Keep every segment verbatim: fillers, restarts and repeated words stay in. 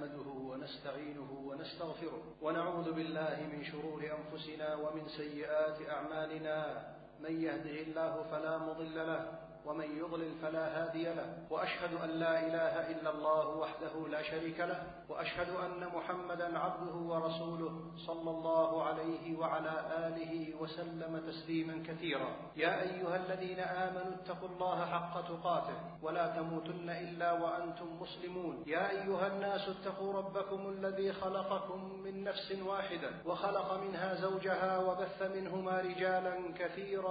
نحمده ونستعينه ونستغفره ونعوذ بالله من شرور أنفسنا ومن سيئات أعمالنا، من يهده الله فلا مضل له ومن يضلل فلا هادي له، وأشهد أن لا إله إلا الله وحده لا شريك له، وأشهد أن محمدا عبده ورسوله صلى الله عليه وعلى آله وسلم تسليما كثيرا. يا أيها الذين آمنوا اتقوا الله حق تقاته ولا تموتن إلا وأنتم مسلمون. يا أيها الناس اتقوا ربكم الذي خلقكم من نفس واحدة وخلق منها زوجها وبث منهما رجالا كثيرا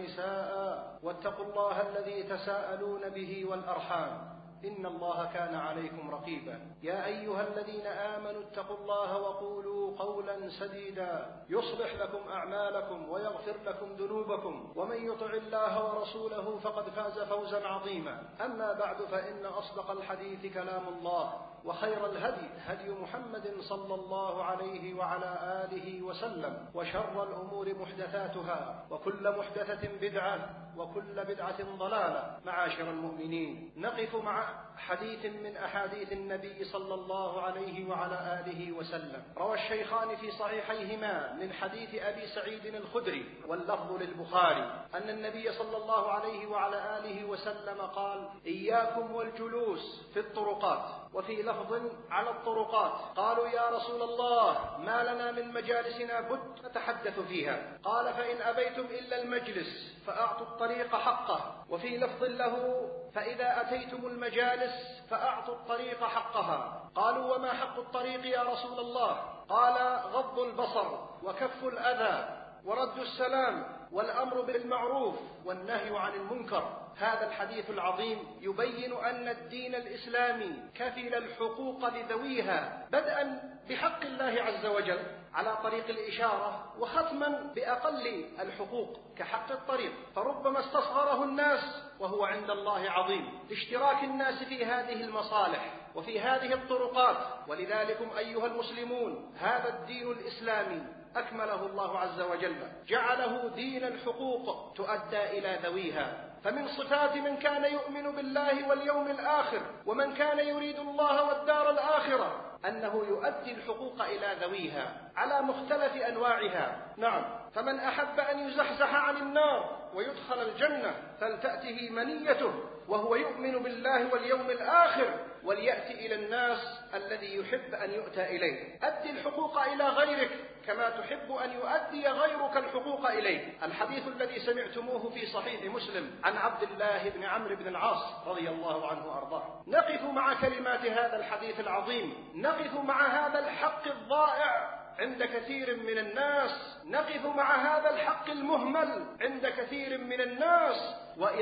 ونساء، واتقوا الله الذي الذي تساءلون به والأرحام إن الله كان عليكم رقيبا. يا أيها الذين آمنوا اتقوا الله وقولوا قولا سديدا يصلح لكم أعمالكم ويغفر لكم ذنوبكم، ومن يطع الله ورسوله فقد فاز فوزا عظيما. أما بعد، فإن أصدق الحديث كلام الله، وخير الهدي هدي محمد صلى الله عليه وعلى آله وسلم، وشر الأمور محدثاتها، وكل محدثة بدعة، وكل بدعة ضلالة. معاشر المؤمنين، نقف مع حديث من أحاديث النبي صلى الله عليه وعلى آله وسلم. روى الشيخان في صحيحيهما من حديث أبي سعيد الخدري واللفظ للبخاري أن النبي صلى الله عليه وعلى آله وسلم قال: إياكم والجلوس في الطرقات، وفي لفظ على الطرقات. قالوا: يا رسول الله، ما لنا من مجالسنا بد نتحدث فيها. قال: فإن أبيتم إلا المجلس فأعطوا الطريق حقه. وفي لفظ له: فإذا أتيتم المجالس فأعطوا الطريق حقها. قالوا: وما حق الطريق يا رسول الله؟ قال: غض البصر، وكف الأذى، ورد السلام، والأمر بالمعروف، والنهي عن المنكر. هذا الحديث العظيم يبين أن الدين الإسلامي كفل الحقوق لذويها، بدءا بحق الله عز وجل على طريق الإشارة، وختما بأقل الحقوق كحق الطريق، فربما استصغره الناس وهو عند الله عظيم لاشتراك الناس في هذه المصالح وفي هذه الطرقات. ولذلكم أيها المسلمون، هذا الدين الإسلامي أكمله الله عز وجل، جعله دين الحقوق تؤدى إلى ذويها. فمن صفات من كان يؤمن بالله واليوم الآخر ومن كان يريد الله والدار الآخرة أنه يؤدي الحقوق إلى ذويها على مختلف أنواعها. نعم، فمن أحب أن يزحزح عن النار ويدخل الجنة فلتأته منيته وهو يؤمن بالله واليوم الآخر، وليأتي إلى الناس الذي يحب أن يؤتى إليه. أدي الحقوق إلى غيرك كما تحب أن يؤدي غيرك الحقوق إليه. الحديث الذي سمعتموه في صحيح مسلم عن عبد الله بن عمرو بن العاص رضي الله عنه وأرضاه. نقف مع كلمات هذا الحديث العظيم، نقف مع هذا الحق الضائع عند كثير من الناس، نقف مع هذا الحق المهمل عند كثير من الناس،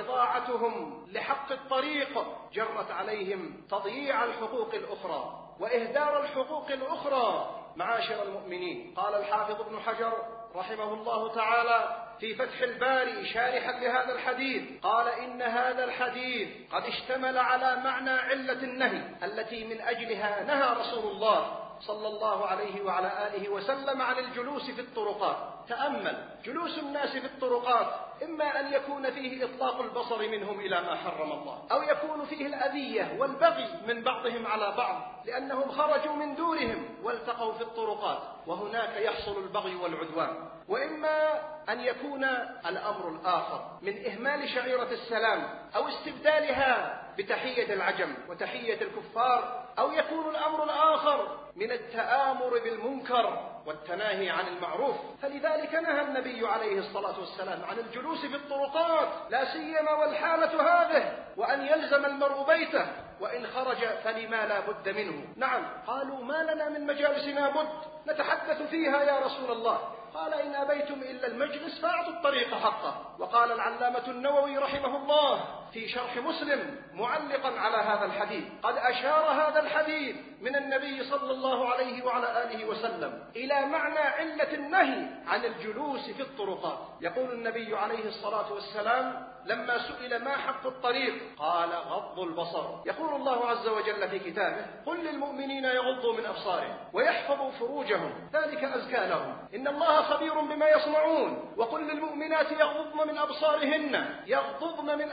وإضاعتهم لحق الطريق جرت عليهم تضييع الحقوق الأخرى وإهدار الحقوق الأخرى. معاشر المؤمنين، قال الحافظ ابن حجر رحمه الله تعالى في فتح الباري شارحا لهذا الحديث، قال: إن هذا الحديث قد اشتمل على معنى علة النهي التي من أجلها نهى رسول الله صلى الله عليه وعلى آله وسلم عن الجلوس في الطرقات. تأمل، جلوس الناس في الطرقات إما أن يكون فيه إطلاق البصر منهم إلى ما حرم الله، أو يكون فيه الأذية والبغي من بعضهم على بعض لأنهم خرجوا من دورهم والتقوا في الطرقات، وهناك يحصل البغي والعدوان. وإما أن يكون الأمر الآخر من إهمال شعيرة السلام أو استبدالها بتحية العجم وتحية الكفار، أو يكون الأمر الآخر من التآمر بالمنكر والتناهي عن المعروف. فلذلك نهى النبي عليه الصلاة والسلام عن الجلوس في الطرقات، لا سيما والحالة هذه، وأن يلزم المرء بيته، وإن خرج فلما لا بد منه. نعم، قالوا: ما لنا من مجالسنا بد نتحدث فيها يا رسول الله. قال: إن أبيتم إلا المجلس فأعطوا الطريق حقه. وقال العلامة النووي رحمه الله في شرح مسلم معلقا على هذا الحديث: قد أشار هذا الحديث من النبي صلى الله عليه وعلى آله وسلم إلى معنى علة النهي عن الجلوس في الطرقات. يقول النبي عليه الصلاة والسلام لما سئل ما حق الطريق قال: غض البصر. يقول الله عز وجل في كتابه: قل للمؤمنين يغضوا من أبصارهم ويحفظوا فروجهم ذلك أزكى لهم إن الله خبير بما يصنعون. وقل للمؤمنات يغضضن من أبصارهن يغضضن من أبصارهن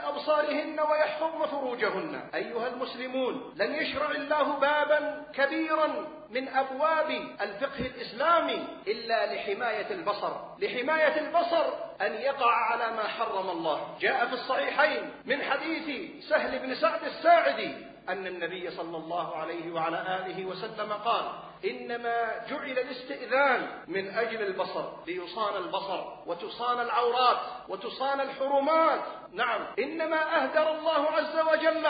صلاتهن ويحفظن فروجهن. أيها المسلمون، لن يشرع الله بابا كبيرا من أبواب الفقه الإسلامي إلا لحماية البصر، لحماية البصر أن يقع على ما حرم الله. جاء في الصحيحين من حديث سهل بن سعد الساعدي أن النبي صلى الله عليه وعلى آله وسلم قال: إنما جعل الاستئذان من أجل البصر، ليصان البصر وتصان العورات وتصان الحرمات. نعم، إنما أهدر الله عز وجل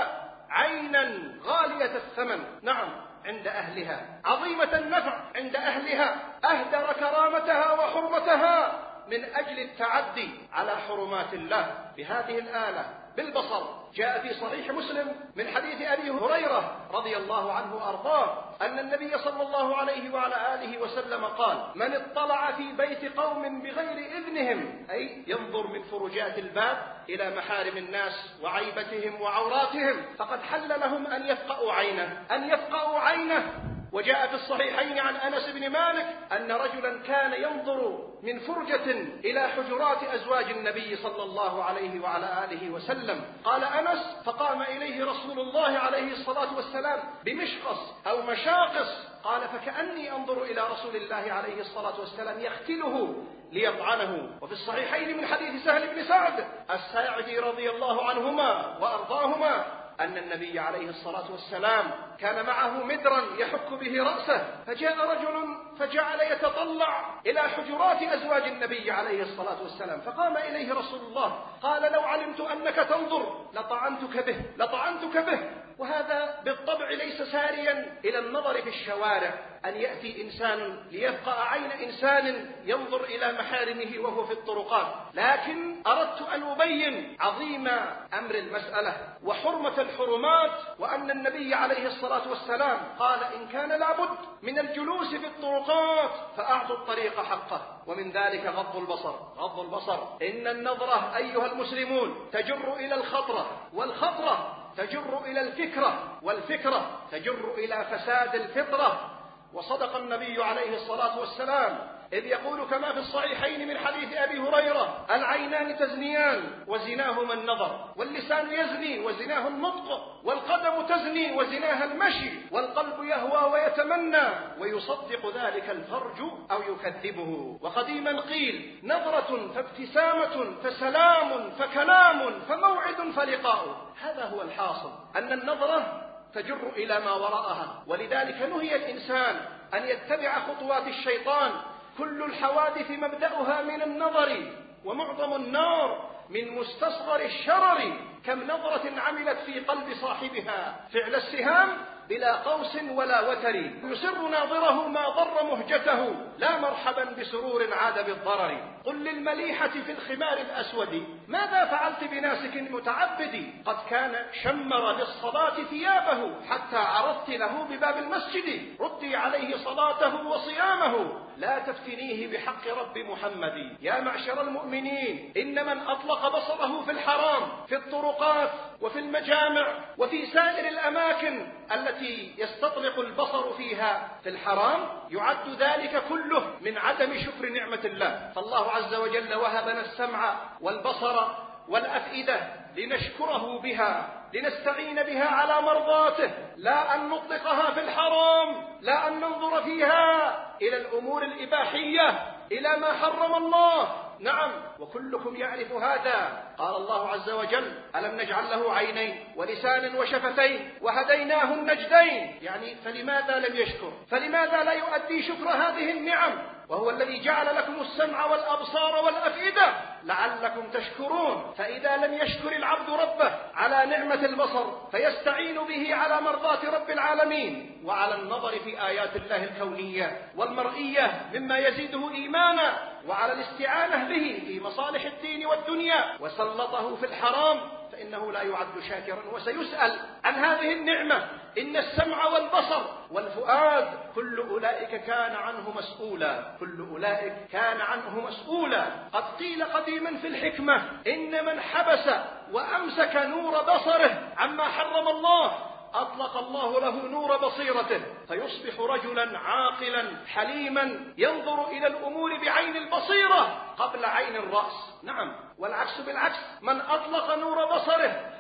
عينا غالية الثمن، نعم، عند أهلها، عظيمة النفع عند أهلها، أهدر كرامتها وحرمتها من أجل التعدي على حرمات الله بهذه الآلة بالبصر. جاء في صحيح مسلم من حديث أبي هريرة رضي الله عنه وأرضاه أن النبي صلى الله عليه وعلى آله وسلم قال: من اطلع في بيت قوم بغير إذنهم، أي ينظر من فرجات الباب إلى محارم الناس وعيبتهم وعوراتهم، فقد حل لهم أن يفقأوا عينه أن يفقأوا عينه وجاء في الصحيحين عن أنس بن مالك أن رجلا كان ينظر من فرجة إلى حجرات أزواج النبي صلى الله عليه وعلى آله وسلم. قال أنس: فقام إليه رسول الله عليه الصلاة والسلام بمشقص أو مشاقص، قال: فكأني أنظر إلى رسول الله عليه الصلاة والسلام يختله ليطعنه. وفي الصحيحين من حديث سهل بن سعد الساعدي رضي الله عنهما وأرضاهما أن النبي عليه الصلاة والسلام كان معه مدرا يحك به رأسه، فجاء رجل فجعل يتطلع إلى حجرات أزواج النبي عليه الصلاة والسلام، فقام إليه رسول الله قال: لو علمت أنك تنظر لطعنتك به لطعنتك به. وهذا بالطبع ليس ساريا إلى النظر في الشوارع، أن يأتي إنسان ليفقأ عين إنسان ينظر إلى محارمه وهو في الطرقات، لكن أردت أن أبين عظيم أمر المسألة وحرمة الحرمات، وأن النبي عليه الصلاة والسلام قال: إن كان لابد من الجلوس في الطرقات فأعطوا الطريق حقه، ومن ذلك غض البصر. غض البصر، إن النظرة أيها المسلمون تجر إلى الخطرة، والخطرة تجر إلى الفكرة، والفكرة تجر إلى فساد الفطرة. وصدق النبي عليه الصلاة والسلام إذ يقول كما في الصحيحين من حديث أبي هريرة: العينان تزنيان وزناهما النظر، واللسان يزني وزناه النطق، والقدم تزني وزناها المشي، والقلب يهوى ويتمنى، ويصدق ذلك الفرج أو يكذبه. وقديما قيل: نظرة فابتسامة فسلام فكلام فموعد فلقاء. هذا هو الحاصل، أن النظرة تجر إلى ما وراءها، ولذلك نهي الإنسان أن يتبع خطوات الشيطان. كل الحوادث مبدأها من النظر، ومعظم النار من مستصغر الشرر. كم نظرة عملت في قلب صاحبها فعل السهام بلا قوس ولا وتر، يسر ناظره ما ضر مهجته، لا مرحبا بسرور عاد بالضرر. قل للمليحة في الخمار الأسود: ماذا فعلت بناسك متعبد؟ قد كان شمر للصلاة ثيابه حتى عرضت له بباب المسجد، ردي عليه صلاته وصيامه، لا تفتنيه بحق رب محمد. يا معشر المؤمنين، إن من أطلق بصره في الحرام في الطرقات وفي المجامع وفي سائر الأماكن التي يستطلق البصر فيها في الحرام، يعد ذلك كله من عدم شكر نعمة الله. فالله عز وجل وهبنا السمع والبصر والأفئدة لنشكره بها، لنستعين بها على مرضاته، لا أن نطلقها في الحرام، لا أن ننظر فيها إلى الأمور الإباحية، إلى ما حرم الله. نعم، وكلكم يعرف هذا. قال الله عز وجل: ألم نجعل له عينين ولسانا وشفتين وهديناه النجدين. يعني فلماذا لم يشكر؟ فلماذا لا يؤدي شكر هذه النعم؟ وهو الذي جعل لكم السمع والأبصار والأفئدة لعلكم تشكرون. فإذا لم يشكر العبد ربه على نعمة البصر فيستعين به على مرضاة رب العالمين وعلى النظر في آيات الله الكونية والمرئية مما يزيده إيمانا، وعلى الاستعانة به في مصالح الدين والدنيا، وسلطه في الحرام، فإنه لا يعد شاكرا وسيسأل عن هذه النعمة. إن السمع والبصر والفؤاد كل أولئك كان عنه مسؤولا، كل أولئك كان عنه مسؤولا. قد قيل قديما في الحكمة: إن من حبس وأمسك نور بصره عما حرم الله أطلق الله له نور بصيرته، فيصبح رجلا عاقلا حليما ينظر إلى الأمور بعين البصيرة قبل عين الرأس. نعم، والعكس بالعكس، من أطلق نور بصره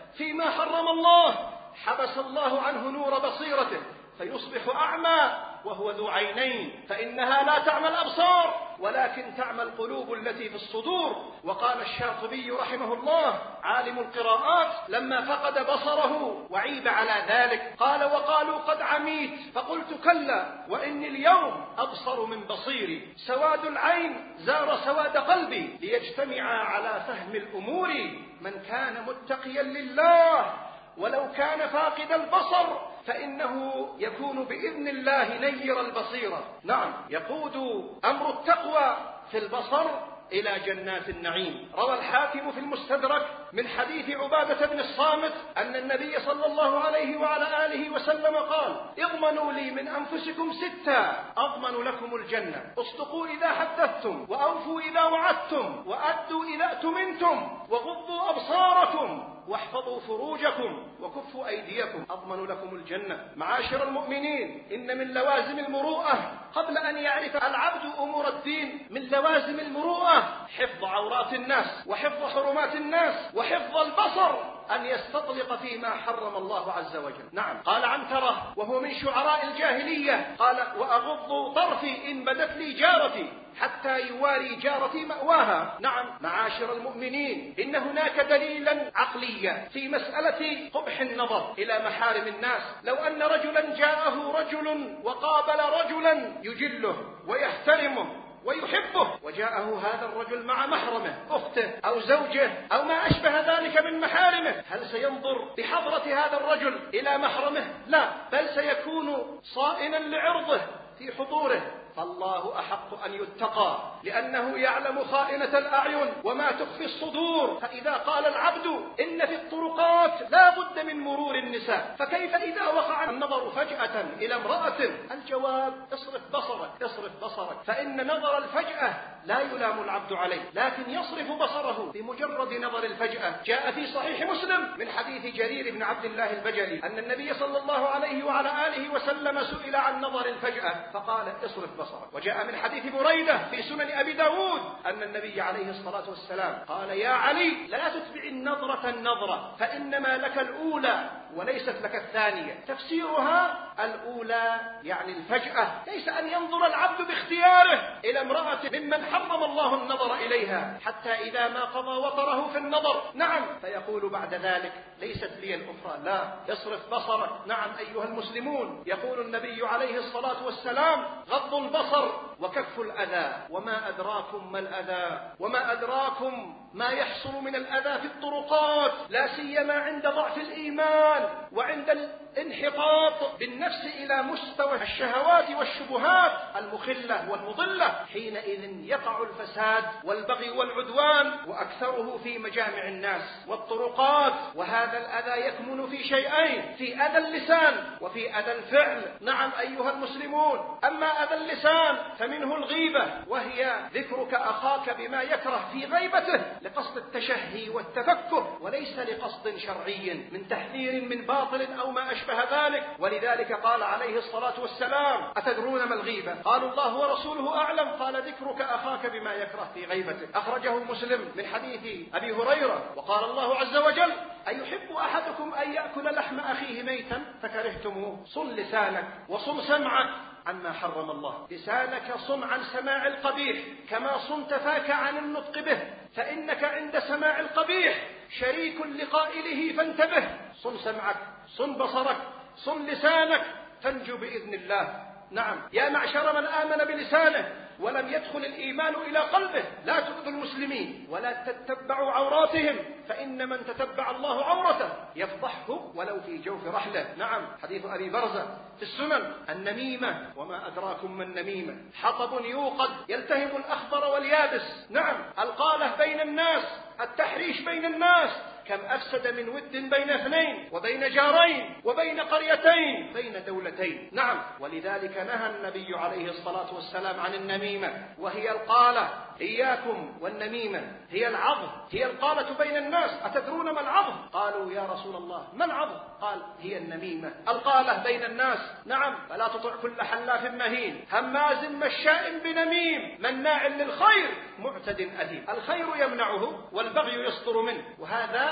فيما حرم الله حبس الله عنه نور بصيرته فيصبح أعمى وهو ذو عينين، فإنها لا تعمى الأبصار ولكن تعمى القلوب التي في الصدور. وقال الشاطبي رحمه الله عالم القراءات لما فقد بصره وعيب على ذلك قال: وقالوا قد عميت فقلت كلا وإني اليوم أبصر من بصيري، سواد العين زار سواد قلبي ليجتمع على فهم الأمور، من كان متقيا لله ولو كان فاقد البصر فإنه يكون بإذن الله نير البصيرة. نعم، يقود أمر التقوى في البصر إلى جنات النعيم. روى الحاكم في المستدرك من حديث عبادة بن الصامت أن النبي صلى الله عليه وعلى آله وسلم قال: اضمنوا لي من أنفسكم ستا أضمن لكم الجنة، اصدقوا إذا حدثتم، وأوفوا إذا وعدتم، وأدوا إذا أتمنتم، وغضوا أبصاركم، واحفظوا فروجكم، وكفوا أيديكم، أضمن لكم الجنة. معاشر المؤمنين، إن من لوازم المروءة قبل أن يعرف العبد أمور الدين من لوازم المروءة حفظ عورات الناس وحفظ حرمات الناس وحفظ البصر، أن يستطلق فيما حرم الله عز وجل. نعم، قال عنترة وهو من شعراء الجاهلية قال: وأغض طرفي إن بدت لي جارتي حتى يواري جارتي مأواها. نعم معاشر المؤمنين، إن هناك دليلا عقليا في مسألة قبح النظر إلى محارم الناس. لو أن رجلا جاءه رجل وقابل رجلا يجله ويحترمه ويحبه، وجاءه هذا الرجل مع محرمه أخته أو زوجه أو ما أشبه ذلك من محارمه، هل سينظر بحضرة هذا الرجل إلى محرمه؟ لا، بل سيكون صائنا لعرضه في حضوره. فالله أحق أن يتقى لأنه يعلم خائنة الأعين وما تخفي الصدور. فإذا قال العبد إن في الطرقات لا بد من مرور النساء، فكيف إذا وقع النظر فجأة إلى امرأة؟ الجواب: اصرف بصرك، اصرف بصرك، فإن نظر الفجأة لا يلام العبد عليه، لكن يصرف بصره بمجرد نظر الفجأة. جاء في صحيح مسلم من حديث جرير بن عبد الله البجلي أن النبي صلى الله عليه وعلى آله وسلم سئل عن نظر الفجأة فقال: اصرف بصرك. وجاء من حديث بريدة في سنن أبي داود أن النبي عليه الصلاة والسلام قال: يا علي لا تتبع النظرة النظرة، فإنما لك الأولى وليست لك الثانية. تفسيرها: الأولى يعني الفجأة، ليس أن ينظر العبد باختياره إلى امرأة ممن حرم الله النظر إليها حتى إذا ما قضى وطره في النظر، نعم، فيقول بعد ذلك: ليست لي الأخرى. لا، اصرف بصرك. نعم أيها المسلمون، يقول النبي عليه الصلاة والسلام: غض البصر وكف الأذى. وما أدراكم ما الأذى، وما أدراكم ما يحصل من الأذى في الطرقات، لا سيما عند ضعف الإيمان وعند الانحطاط بالنفس إلى مستوى الشهوات والشبهات المخلة والمضلة. حينئذ يقع الفساد والبغي والعدوان، وأكثره في مجامع الناس والطرقات. وهذا الأذى يكمن في شيئين: في أذى اللسان وفي أذى الفعل. نعم أيها المسلمون، أما أذى اللسان فمنه الغيبة، وهي ذكرك أخاك بما يكره في غيبته لقصد التشهي والتفكه، وليس لقصد شرعي من تحذير من باطل أو ما أشبه ذلك. ولذلك قال عليه الصلاة والسلام: أتدرون ما الغيبة؟ قالوا: الله ورسوله أعلم. قال: ذكرك أخاك بما يكره في غيبته. أخرجه مسلم من حديث أبي هريرة. وقال الله عز وجل: أيحب أحدكم أن يأكل لحم أخيه ميتا فكرهتموه؟ صن لسانك وصن سمعك عما حرم الله. لسانك صن عن سماع القبيح كما صنت فاك عن النطق به، فإنك عند سماع القبيح شريك لقائله فانتبه. صن سمعك، صن بصرك، صن لسانك، تنجو بإذن الله. نعم يا معشر من آمن بلسانه ولم يدخل الإيمان إلى قلبه، لا تؤذوا المسلمين ولا تتبعوا عوراتهم، فإن من تتبع الله عورته يفضحه ولو في جوف رحله. نعم حديث أبي برزة في السنن: النميمة وما أدراكم ما النميمة، حطب يوقد يلتهم الأخضر واليابس. نعم القالة بين الناس، التحريش بين الناس، كم أفسد من ود بين اثنين وبين جارين وبين قريتين بين دولتين. نعم ولذلك نهى النبي عليه الصلاة والسلام عن النميمة، وهي القالة. إياكم والنميمة، هي العض، هي القالة بين الناس. أتدرون ما العض؟ قالوا: يا رسول الله ما العض؟ قال: هي النميمة، القالة بين الناس. نعم فلا تطع كل حلاف مهين هماز مشاء بنميم مناع للخير معتد أثيم. الخير يمنعه والبغي يصدر منه، وهذا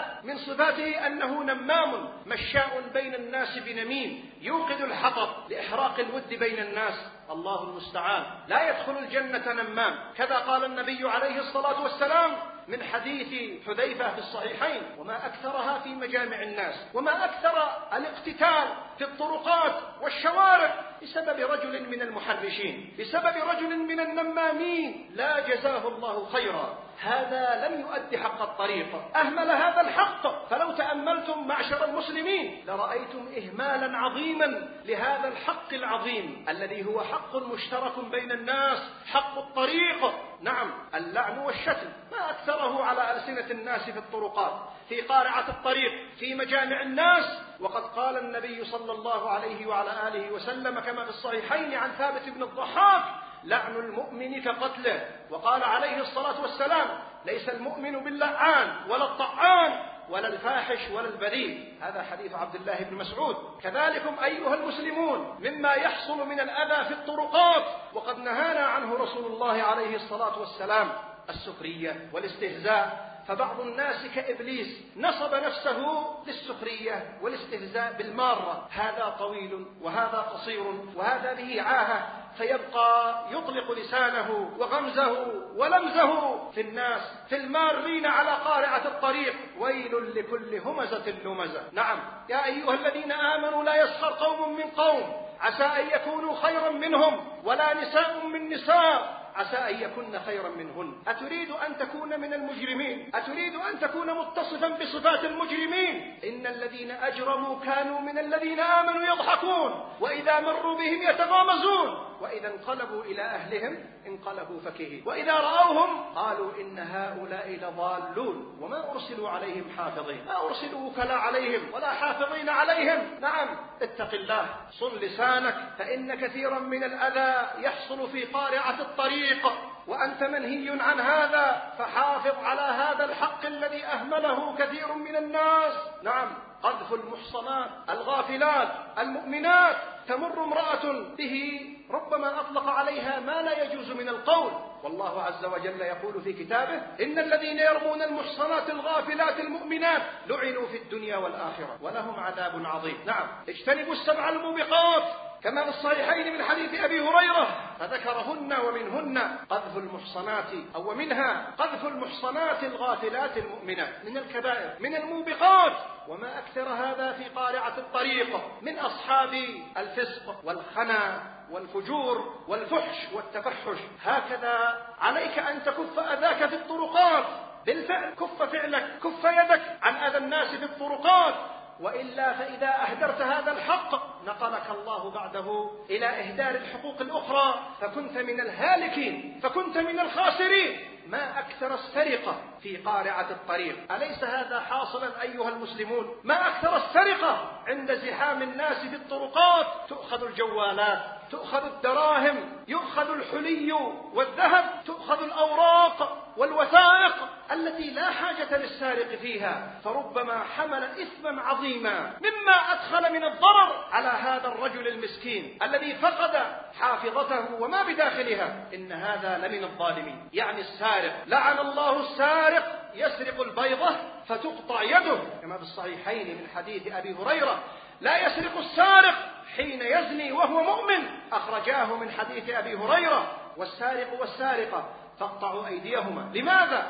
من صفاته أنه نمام مشاء بين الناس بنميم يوقد الحطب لإحراق الود بين الناس. الله المستعان. لا يدخل الجنة نمام، كذا قال النبي عليه الصلاة والسلام من حديث حذيفة في الصحيحين: وما أكثرها في مجامع الناس، وما أكثر الاقتتال في الطرقات والشوارع بسبب رجل من المحرشين، بسبب رجل من النمامين، لا جزاه الله خيرا. هذا لم يؤدي حق الطريق، أهمل هذا الحق. فلو تأملتم معشر المسلمين لرأيتم إهمالا عظيما لهذا الحق العظيم الذي هو حق مشترك بين الناس، حق الطريق. نعم، اللعن والشتم ما أكثره على ألسنة الناس في الطرقات، في قارعة الطريق، في مجامع الناس. وقد قال النبي صلى الله عليه وعلى آله وسلم كما في الصحيحين عن ثابت بن الضحاك: لعن المؤمن كقتله. وقال عليه الصلاة والسلام: ليس المؤمن باللعان ولا الطعان ولا الفاحش ولا البذيء. هذا حديث عبد الله بن مسعود. كذلكم أيها المسلمون مما يحصل من الأذى في الطرقات وقد نهانا عنه رسول الله عليه الصلاة والسلام: السخرية والاستهزاء. فبعض الناس كإبليس نصب نفسه للسخرية والاستهزاء بالمارة، هذا طويل وهذا قصير وهذا به عاهة، فيبقى يطلق لسانه وغمزه ولمزه في الناس، في المارين على قارعة الطريق. ويل لكل همزة لمزة. نعم يا أيها الذين آمنوا لا يسخر قوم من قوم عسى أن يكونوا خيرا منهم ولا نساء من نساء عسى أن يكون خيرا منهن. أتريد أن تكون من المجرمين؟ أتريد أن تكون متصفا بصفات المجرمين؟ إن الذين أجرموا كانوا من الذين آمنوا يضحكون وإذا مروا بهم يتغامزون وإذا انقلبوا إلى أهلهم انقلبوا فكهين وإذا رأوهم قالوا إن هؤلاء لضالون وما أرسلوا عليهم حافظين. ما أرسلوا وكلاء عليهم ولا حافظين عليهم. نعم، اتق الله، صن لسانك، فإن كثيرا من الأذى يحصل في قارعة الطريق وأنت منهي عن هذا، فحافظ على هذا الحق الذي أهمله كثير من الناس. نعم، قذف المحصنات الغافلات المؤمنات. تمر امرأة به ربما أطلق عليها ما لا يجوز من القول، والله عز وجل يقول في كتابه: إن الذين يرمون المحصنات الغافلات المؤمنات لعنوا في الدنيا والآخرة ولهم عذاب عظيم. نعم، اجتنبوا السبع الموبقات كما في الصحيحين من حديث أبي هريرة، فذكرهن ومنهن قذف المحصنات أو ومنها قذف المحصنات الغافلات المؤمنات من الكبائر من الموبقات. وما أكثر هذا في قارعة الطريق من أصحاب الفسق والخنا والفجور والفحش والتفحش. هكذا عليك أن تكف أذاك في الطرقات بالفعل. كف فعلك، كف يدك عن أذى الناس في الطرقات، وإلا فإذا أهدرت هذا الحق نقلك الله بعده إلى إهدار الحقوق الأخرى فكنت من الهالكين، فكنت من الخاسرين. ما أكثر السرقة في قارعة الطريق، أليس هذا حاصلا أيها المسلمون؟ ما أكثر السرقة عند زحام الناس في الطرقات. تؤخذ الجوالات، تؤخذ الدراهم، يؤخذ الحلي والذهب، تؤخذ الأوراق والوثائق التي لا حاجة للسارق فيها، فربما حمل إثما عظيما مما أدخل من الضرر على هذا الرجل المسكين الذي فقد حافظته وما بداخلها. إن هذا لمن الظالمين، يعني السارق. لعن الله السارق يسرق البيضة فتقطع يده كما في الصحيحين من حديث أبي هريرة: لا يسرق السارق حين يزني وهو مؤمن، أخرجاه من حديث أبي هريرة: والسارق والسارقة فاقطعوا أيديهما. لماذا؟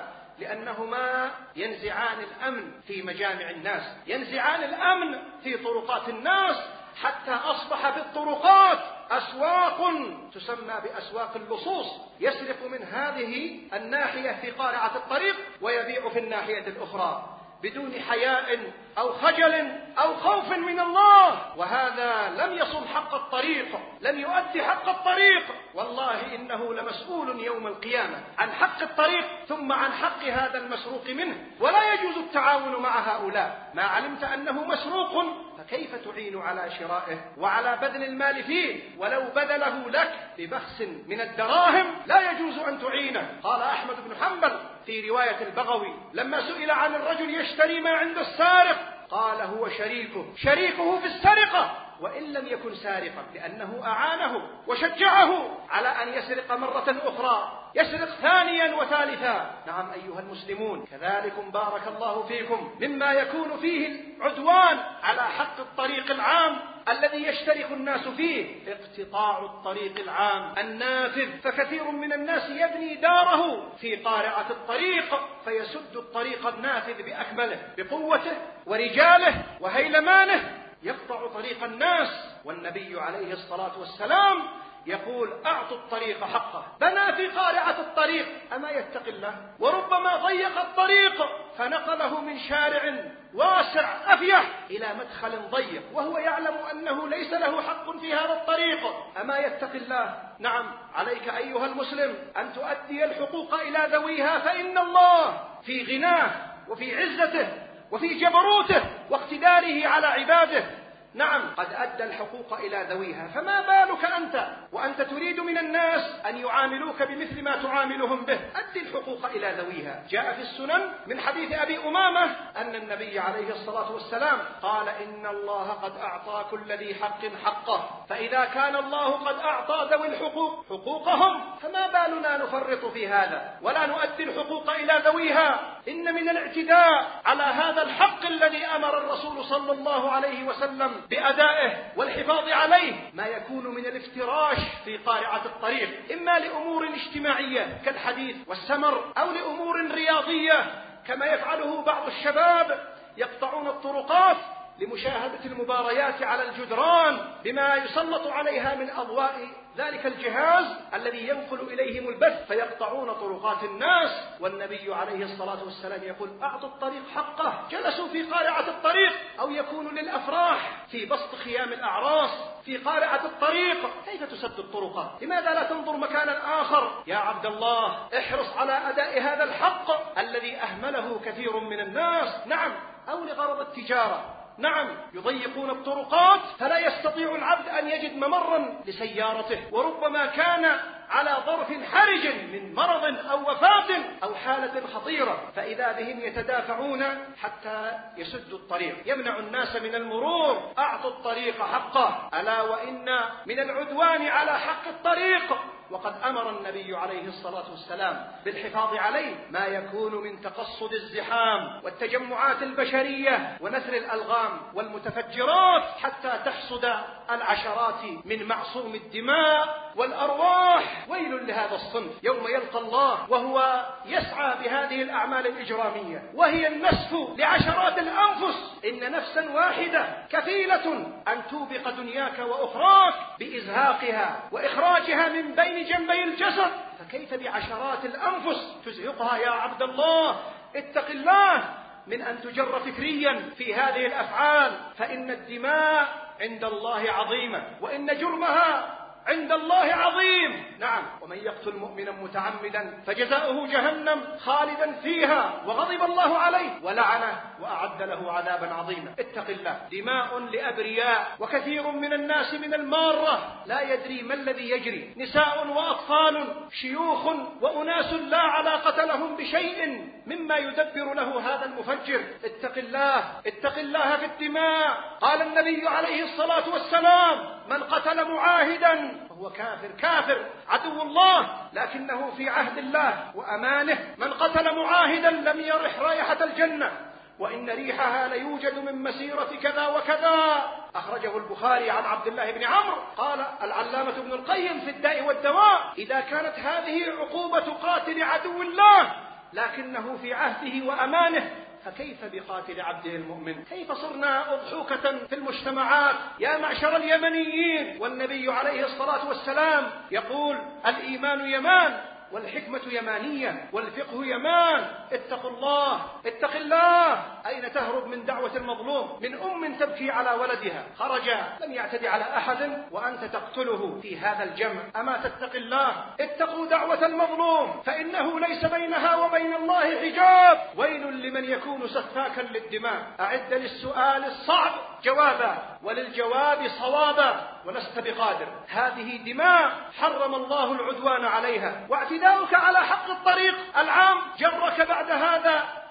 لأنهما ينزعان الأمن في مجامع الناس، ينزعان الأمن في طرقات الناس، حتى أصبح في الطرقات أسواق تسمى بأسواق اللصوص، يسرق من هذه الناحية في قارعة الطريق ويبيع في الناحية الأخرى بدون حياء أو خجل أو خوف من الله. وهذا لم يصل حق الطريق، لم يؤدي حق الطريق. والله إنه لمسؤول يوم القيامة عن حق الطريق ثم عن حق هذا المسروق منه، ولا يجوز التعاون مع هؤلاء. ما علمت أنه مسروق فكيف تعين على شرائه وعلى بذل المال فيه؟ ولو بذله لك ببخس من الدراهم لا يجوز أن تعينه. قال أحمد بن حنبل في رواية البغوي لما سئل عن الرجل يشتري ما عند السارق قال: هو شريكه، شريكه في السرقة وإن لم يكن سارقا، لأنه أعانه وشجعه على أن يسرق مرة أخرى، يسرق ثانيا وثالثا. نعم أيها المسلمون، كذلكم بارك الله فيكم مما يكون فيه العدوان على حق الطريق العام الذي يشترك الناس فيه اقتطاع الطريق العام النافذ. فكثير من الناس يبني داره في قارعة الطريق فيسد الطريق النافذ بأكمله بقوته ورجاله وهيلمانه، يقطع طريق الناس. والنبي عليه الصلاة والسلام يقول أعطوا الطريق حقه. بنى في قارعة الطريق، أما يتق الله؟ وربما ضيق الطريق فنقله من شارع واسع أفيح إلى مدخل ضيق وهو يعلم أنه ليس له حق في هذا الطريق، أما يتق الله؟ نعم، عليك أيها المسلم أن تؤدي الحقوق إلى ذويها، فإن الله في غناه وفي عزته وفي جبروته واقتداره على عباده نعم قد أدى الحقوق إلى ذويها، فما بالك أنت وأنت تريد من الناس أن يعاملوك بمثل ما تعاملهم به؟ أدي الحقوق إلى ذويها. جاء في السنن من حديث أبي أمامة أن النبي عليه الصلاة والسلام قال إن الله قد أعطى كل ذي حق حقه، فإذا كان الله قد أعطى ذوي الحقوق حقوقهم فما بالنا نفرط في هذا ولا نؤدي الحقوق إلى ذويها؟ إن من الاعتداء على هذا الحق الذي أمر الرسول صلى الله عليه وسلم بأدائه والحفاظ عليه ما يكون من الافتراش في قارعة الطريق، إما لأمور اجتماعية كالحديث والسمر، أو لأمور رياضية كما يفعله بعض الشباب، يقطعون الطرقات لمشاهدة المباريات على الجدران بما يسلط عليها من أضواء ذلك الجهاز الذي ينقل إليهم البث، فيقطعون طرقات الناس. والنبي عليه الصلاة والسلام يقول أعطوا الطريق حقه. جلسوا في قارعة الطريق، أو يكون للأفراح في بسط خيام الأعراس في قارعة الطريق. كيف تسد الطرقات؟ لماذا لا تنظر مكانا آخر؟ يا عبد الله، احرص على أداء هذا الحق الذي أهمله كثير من الناس. نعم، أو لغرض التجارة. نعم، يضيقون الطرقات فلا يستطيع العبد أن يجد ممرا لسيارته، وربما كان على ظرف حرج من مرض أو وفاة أو حالة خطيرة، فإذا بهم يتدافعون حتى يسدوا الطريق، يمنع الناس من المرور. أعطوا الطريق حقه، ألا وإن من العدوان على حق الطريق، وقد أمر النبي عليه الصلاة والسلام بالحفاظ عليه، ما يكون من تقصد الزحام والتجمعات البشرية ونثر الألغام والمتفجرات حتى تحصد العشرات من معصوم الدماء والأرواح. ويل لهذا الصنف يوم يلقى الله وهو يسعى بهذه الأعمال الإجرامية، وهي النسف لعشرات الأنفس. إن نفسا واحدة كفيلة أن توبق دنياك وأخراك بإزهاقها وإخراجها من بين جنبي الجسد، فكيف بعشرات الأنفس تزهقها؟ يا عبد الله، اتق الله من أن تجر فكريا في هذه الأفعال، فإن الدماء عند الله عظيمة، وإن جرمها عند الله عظيم. نعم، ومن يقتل مؤمنا متعمدا فجزاؤه جهنم خالدا فيها وغضب الله عليه ولعنه وأعد له عذابا عظيما. اتق الله. دماء لأبرياء، وكثير من الناس من المارة لا يدري ما الذي يجري، نساء وأطفال، شيوخ وأناس لا علاقة لهم بشيء مما يدبر له هذا المفجر. اتق الله، اتق الله في الدماء. قال النبي عليه الصلاة والسلام من قتل معاهدا فهو كافر. كافر عدو الله لكنه في عهد الله وأمانه. من قتل معاهدا لم يرح رائحة الجنة، وإن ريحها ليوجد من مسيرة كذا وكذا. أخرجه البخاري عن عبد الله بن عمرو. قال العلامة ابن القيم في الداء والدواء إذا كانت هذه عقوبة قاتل عدو الله لكنه في عهده وأمانه، فكيف بقاتل عبده المؤمن؟ كيف صرنا أضحوكة في المجتمعات يا معشر اليمنيين؟ والنبي عليه الصلاة والسلام يقول الإيمان يمان والحكمة يمانية والفقه يمان. اتقوا الله، اتق الله. أين تهرب من دعوة المظلوم؟ من أم تبكي على ولدها، خرج لم يعتد على أحد وأنت تقتله في هذا الجمع. أما تتق الله؟ اتقوا دعوة المظلوم فإنه ليس بينها وبين الله حجاب. ويل لمن يكون سفاكا للدماء. أعد للسؤال الصعب جوابا وللجواب صوابا، ولست بقادر. هذه دماء حرم الله العدوان عليها، واعتداؤك على حق الطريق العام جرك بعد هذا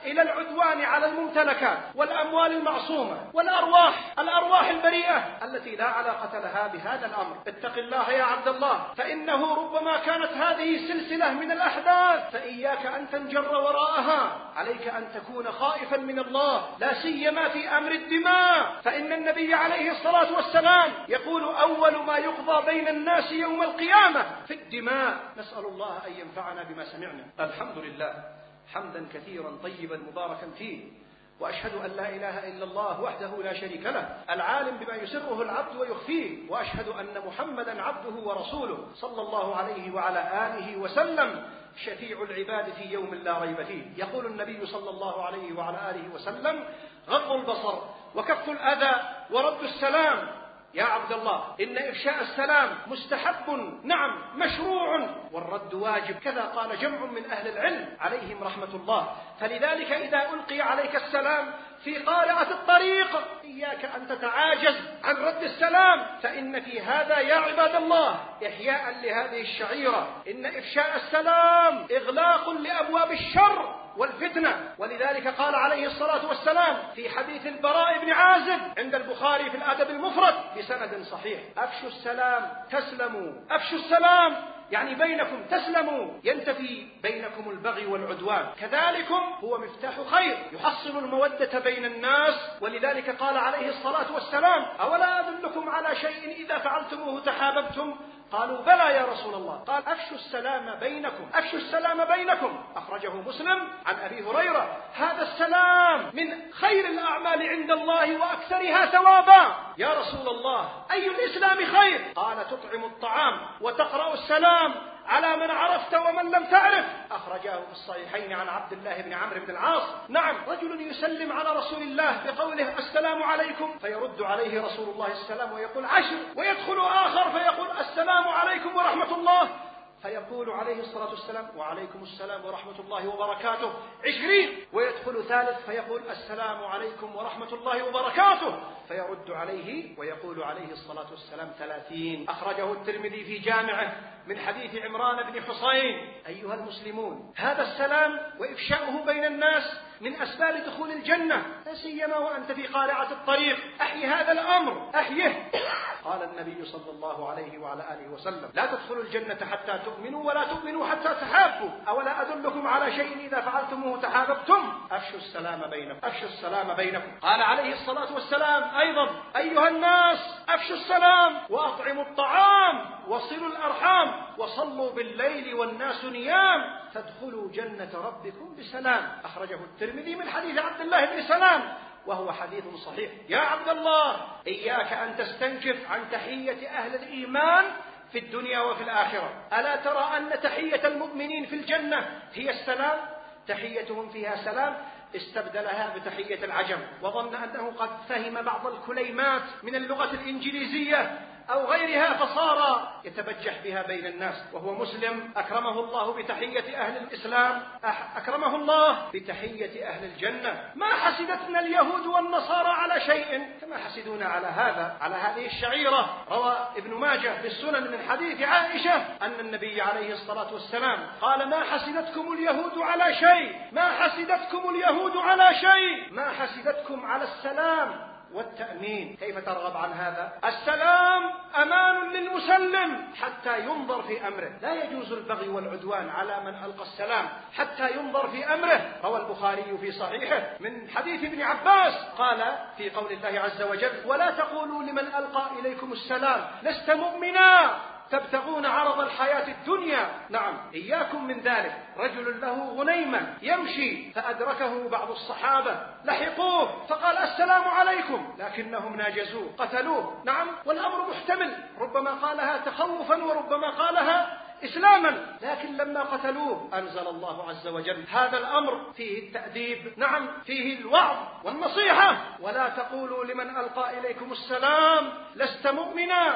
إلى العدوان على الممتلكات والأموال المعصومة والأرواح الأرواح البريئة التي لا علاقة لها بهذا الأمر. اتق الله يا عبد الله، فإنه ربما كانت هذه سلسلة من الأحداث، فإياك أن تنجر وراءها، عليك أن تكون خائفا من الله، لا سيما في أمر الدماء، فإن النبي عليه الصلاة والسلام يقول أول ما يقضى بين الناس يوم القيامة في الدماء. نسأل الله أن ينفعنا بما سمعنا. الحمد لله حمدا كثيرا طيبا مباركا فيه، وأشهد أن لا إله إلا الله وحده لا شريك له العالم بما يسره العبد ويخفيه، وأشهد أن محمدا عبده ورسوله صلى الله عليه وعلى آله وسلم شفيع العباد في يوم لا ريب فيه. يقول النبي صلى الله عليه وعلى آله وسلم: غض البصر وكف الأذى ورد السلام. يا عبد الله، إن إفشاء السلام مستحب، نعم مشروع، والرد واجب، كذا قال جمع من أهل العلم عليهم رحمة الله. فلذلك إذا ألقي عليك السلام في قارعة الطريق إياك أن تتعاجز عن رد السلام، فإن في هذا يا عباد الله إحياء لهذه الشعيرة. إن إفشاء السلام إغلاق لأبواب الشر والفتنة، ولذلك قال عليه الصلاة والسلام في حديث البراء بن عازب عند البخاري في الأدب المفرد بسند صحيح: أفشوا السلام تسلموا. أفشوا السلام يعني بينكم تسلموا، ينتفي بينكم البغي والعدوان. كذلكم هو مفتاح خير يحصل المودة بين الناس، ولذلك قال عليه الصلاة والسلام: أولا أدلكم على شيء إذا فعلتموه تحاببتم؟ قالوا بلى يا رسول الله. قال: أفشوا السلام بينكم. أفشوا السلام بينكم. أخرجه مسلم عن أبي هريرة. هذا السلام من خير الأعمال عند الله وأكثرها ثوابا. يا رسول الله، أي الإسلام خير؟ قال: تطعم الطعام وتقرأ السلام على من عرفت ومن لم تعرف. أخرجاه في الصحيحين عن عبد الله بن عمرو بن العاص. نعم، رجل يسلم على رسول الله بقوله: السلام عليكم، فيرد عليه رسول الله السلام ويقول: عشر. ويدخل آخر فيقول: السلام عليكم ورحمة الله، فيقول عليه الصلاة والسلام: وعليكم السلام ورحمة الله وبركاته، عشرين. ويدخل ثالث فيقول: السلام عليكم ورحمة الله وبركاته، فيرد عليه ويقول عليه الصلاة والسلام: ثلاثين. أخرجه الترمذي في جامعه من حديث عمران بن حصين. أيها المسلمون، هذا السلام وإفشاؤه بين الناس من أسباب دخول الجنة، لا سيما وأنت في قارعة الطريق. أحي هذا الأمر، أحيه. قال النبي صلى الله عليه وعلى آله وسلم: لا تدخلوا الجنة حتى تؤمنوا ولا تؤمنوا حتى تحابوا. أولا أدلكم على شيء إذا فعلتموه تحاببتم؟ أفشوا السلام بينكم. أفشوا السلام بينكم. قال عليه الصلاة والسلام أيضا: أيها الناس، أفشوا السلام وأطعموا الطعام وصلوا الأرحام وصلوا بالليل والناس نيام تدخلوا جنة ربكم بسلام. أخرجه الترمذي من حديث عبد الله بن سلام، وهو حديث صحيح. يا عبد الله، إياك أن تستنكف عن تحية أهل الإيمان في الدنيا وفي الآخرة. ألا ترى أن تحية المؤمنين في الجنة هي السلام؟ تحيتهم فيها سلام. استبدلها بتحية العجم، وظن أنه قد فهم بعض الكليمات من اللغة الإنجليزية أو غيرها فصار يتبجح بها بين الناس، وهو مسلم أكرمه الله بتحية أهل الإسلام، أكرمه الله بتحية أهل الجنة. ما حسدتنا اليهود والنصارى على شيء كما حسدونا على هذا، على هذه الشعيرة. روى ابن ماجه في السنن من حديث عائشة أن النبي عليه الصلاة والسلام قال: ما حسدتكم اليهود على شيء، ما حسدتكم اليهود على شيء، ما حسدتكم على السلام والتأمين. كيف ترغب عن هذا؟ السلام أمان للمسلم حتى ينظر في أمره، لا يجوز البغي والعدوان على من ألقى السلام حتى ينظر في أمره. روى البخاري في صحيحه من حديث ابن عباس قال في قول الله عز وجل: ولا تقولوا لمن ألقى إليكم السلام لست مؤمنا تبتغون عرض الحياة الدنيا. نعم، إياكم من ذلك. رجل له غنيمة يمشي فأدركه بعض الصحابة، لحقوه فقال: السلام عليكم، لكنهم ناجزوه قتلوه. نعم، والأمر محتمل، ربما قالها تخوفا وربما قالها إسلاما، لكن لما قتلوه أنزل الله عز وجل هذا الأمر فيه التأديب، نعم فيه الوعظ والنصيحة. ولا تقولوا لمن ألقى إليكم السلام لست مؤمنا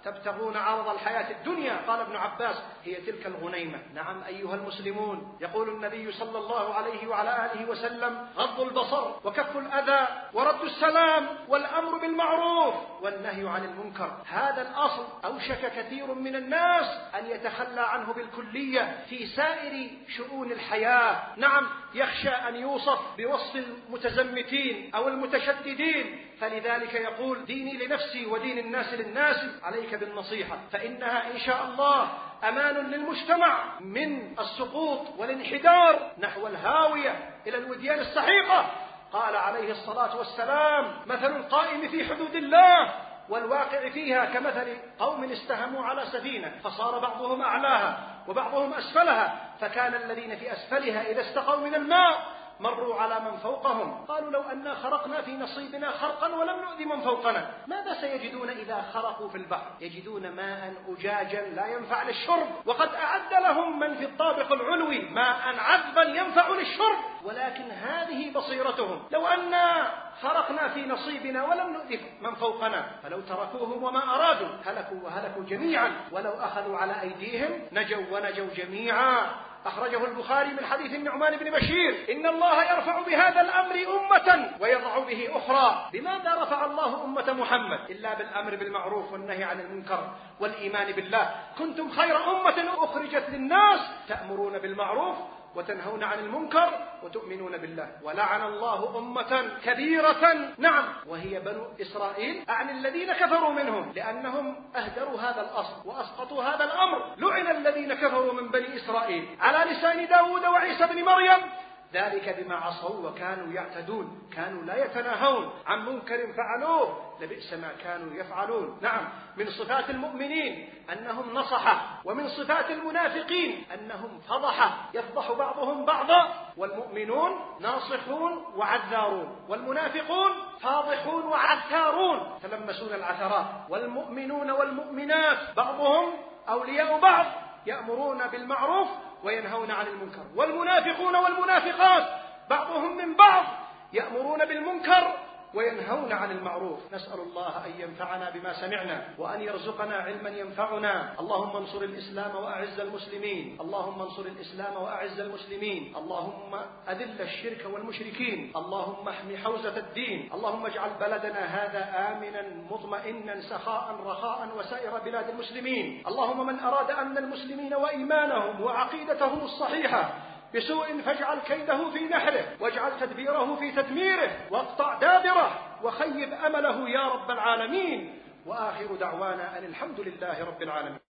تبتغون عرض الحياة الدنيا. قال ابن عباس: هي تلك الغنيمة. نعم أيها المسلمون، يقول النبي صلى الله عليه وعلى آله وسلم: غض البصر وكف الأذى ورد السلام والأمر بالمعروف والنهي عن المنكر. هذا الأصل أوشك كثير من الناس أن يتخلى عنه بالكلية في سائر شؤون الحياة. نعم، يخشى أن يوصف بوصف المتزمتين أو المتشددين، فلذلك يقول: ديني لنفسي ودين الناس للناس. عليك بالنصيحة، فإنها إن شاء الله أمان للمجتمع من السقوط والانحدار نحو الهاوية إلى الوديان السحيقة. قال عليه الصلاة والسلام: مثل القائم في حدود الله والواقع فيها كمثل قوم استهموا على سفينة فصار بعضهم أعلاها وبعضهم أسفلها، فكان الذين في أسفلها إذا استقوا من الماء مروا على من فوقهم، قالوا: لو أننا خرقنا في نصيبنا خرقا ولم نؤذي من فوقنا. ماذا سيجدون إذا خرقوا في البحر؟ يجدون ماء أجاجا لا ينفع للشرب، وقد أعد لهم من في الطابق العلوي ماء عذبا ينفع للشرب، ولكن هذه بصيرتهم: لو أننا خرقنا في نصيبنا ولم نؤذي من فوقنا. فلو تركوهم وما أرادوا هلكوا وهلكوا جميعا، ولو أخذوا على أيديهم نجوا ونجوا جميعا. أخرجه البخاري من حديث النعمان بن بشير: إن الله يرفع بهذا الأمر أمة ويضع به أخرى. بماذا رفع الله أمة محمد؟ إلا بالأمر بالمعروف والنهي عن المنكر والإيمان بالله. كنتم خير أمة أخرجت للناس تأمرون بالمعروف وتنهون عن المنكر وتؤمنون بالله. ولعن الله أمة كبيرة، نعم، وهي بنو إسرائيل، أعني الذين كفروا منهم، لأنهم أهدروا هذا الأصل وأسقطوا هذا الأمر. لعن الذين كفروا من بني إسرائيل على لسان داود وعيسى بن مريم، ذلك بما عصوا وكانوا يعتدون، كانوا لا يتناهون عن منكر فعلوه، لبئس ما كانوا يفعلون. نعم، من صفات المؤمنين أنهم نصحة، ومن صفات المنافقين أنهم فضحة، يفضح بعضهم بعضا. والمؤمنون ناصحون وعذارون، والمنافقون فاضحون وعثارون، تلمسون العثرات. والمؤمنون والمؤمنات بعضهم أولياء بعض، يأمرون بالمعروف وينهون عن المنكر. والمنافقون والمنافقات بعضهم من بعض، يأمرون بالمنكر وينهون عن المعروف. نسأل الله أن ينفعنا بما سمعنا وأن يرزقنا علما ينفعنا. اللهم انصر الإسلام وأعز المسلمين، اللهم انصر الإسلام وأعز المسلمين، اللهم أذل الشرك والمشركين، اللهم احمي حوزة الدين، اللهم اجعل بلدنا هذا آمنا مطمئنا سخاء رخاء وسائر بلاد المسلمين. اللهم من أراد أمن المسلمين وإيمانهم وعقيدتهم الصحيحة بسوء فاجعل كيده في نحره، واجعل تدبيره في تدميره، واقطع دابره، وخيب أمله يا رب العالمين. وآخر دعوانا أن الحمد لله رب العالمين.